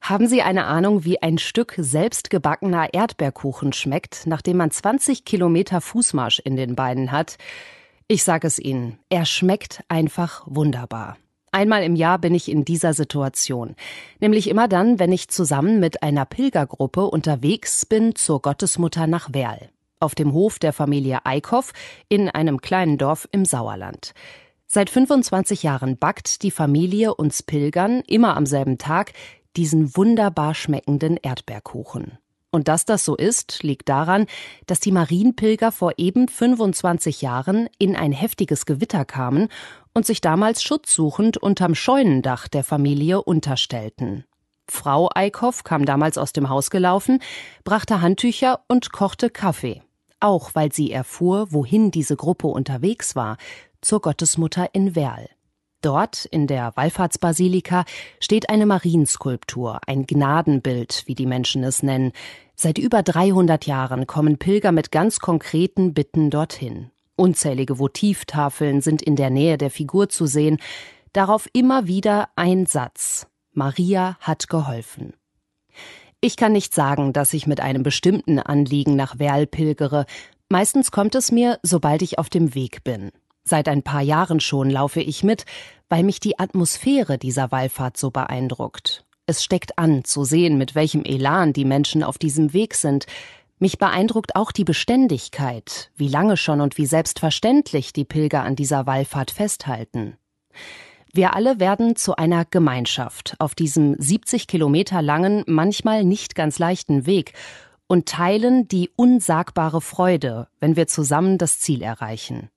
Haben Sie eine Ahnung, wie ein Stück selbstgebackener Erdbeerkuchen schmeckt, nachdem man 20 Kilometer Fußmarsch in den Beinen hat? Ich sage es Ihnen, er schmeckt einfach wunderbar. Einmal im Jahr bin ich in dieser Situation. Nämlich immer dann, wenn ich zusammen mit einer Pilgergruppe unterwegs bin zur Gottesmutter nach Werl. Auf dem Hof der Familie Eickhoff in einem kleinen Dorf im Sauerland. Seit 25 Jahren backt die Familie uns Pilgern immer am selben Tag diesen wunderbar schmeckenden Erdbeerkuchen. Und dass das so ist, liegt daran, dass die Marienpilger vor eben 25 Jahren in ein heftiges Gewitter kamen und sich damals schutzsuchend unterm Scheunendach der Familie unterstellten. Frau Eickhoff kam damals aus dem Haus gelaufen, brachte Handtücher und kochte Kaffee. Auch weil sie erfuhr, wohin diese Gruppe unterwegs war, zur Gottesmutter in Werl. Dort, in der Wallfahrtsbasilika, steht eine Marienskulptur, ein Gnadenbild, wie die Menschen es nennen. Seit über 300 Jahren kommen Pilger mit ganz konkreten Bitten dorthin. Unzählige Votivtafeln sind in der Nähe der Figur zu sehen. Darauf immer wieder ein Satz: Maria hat geholfen. Ich kann nicht sagen, dass ich mit einem bestimmten Anliegen nach Werl pilgere. Meistens kommt es mir, sobald ich auf dem Weg bin. Seit ein paar Jahren schon laufe ich mit, weil mich die Atmosphäre dieser Wallfahrt so beeindruckt. Es steckt an, zu sehen, mit welchem Elan die Menschen auf diesem Weg sind. Mich beeindruckt auch die Beständigkeit, wie lange schon und wie selbstverständlich die Pilger an dieser Wallfahrt festhalten. Wir alle werden zu einer Gemeinschaft auf diesem 70 Kilometer langen, manchmal nicht ganz leichten Weg und teilen die unsagbare Freude, wenn wir zusammen das Ziel erreichen.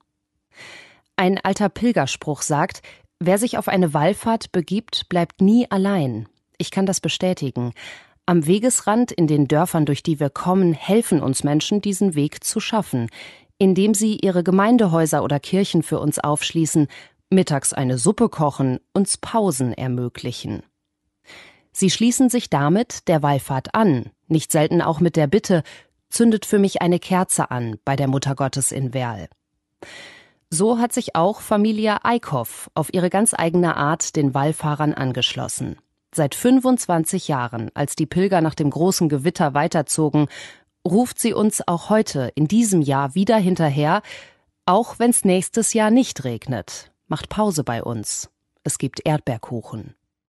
Ein alter Pilgerspruch sagt: Wer sich auf eine Wallfahrt begibt, bleibt nie allein. Ich kann das bestätigen. Am Wegesrand in den Dörfern, durch die wir kommen, helfen uns Menschen, diesen Weg zu schaffen, indem sie ihre Gemeindehäuser oder Kirchen für uns aufschließen, mittags eine Suppe kochen, uns Pausen ermöglichen. Sie schließen sich damit der Wallfahrt an, nicht selten auch mit der Bitte: Zündet für mich eine Kerze an bei der Muttergottes in Werl. So hat sich auch Familie Eickhoff auf ihre ganz eigene Art den Wallfahrern angeschlossen. Seit 25 Jahren, als die Pilger nach dem großen Gewitter weiterzogen, ruft sie uns auch heute in diesem Jahr wieder hinterher: Auch wenn's nächstes Jahr nicht regnet, macht Pause bei uns. Es gibt Erdbeerkuchen.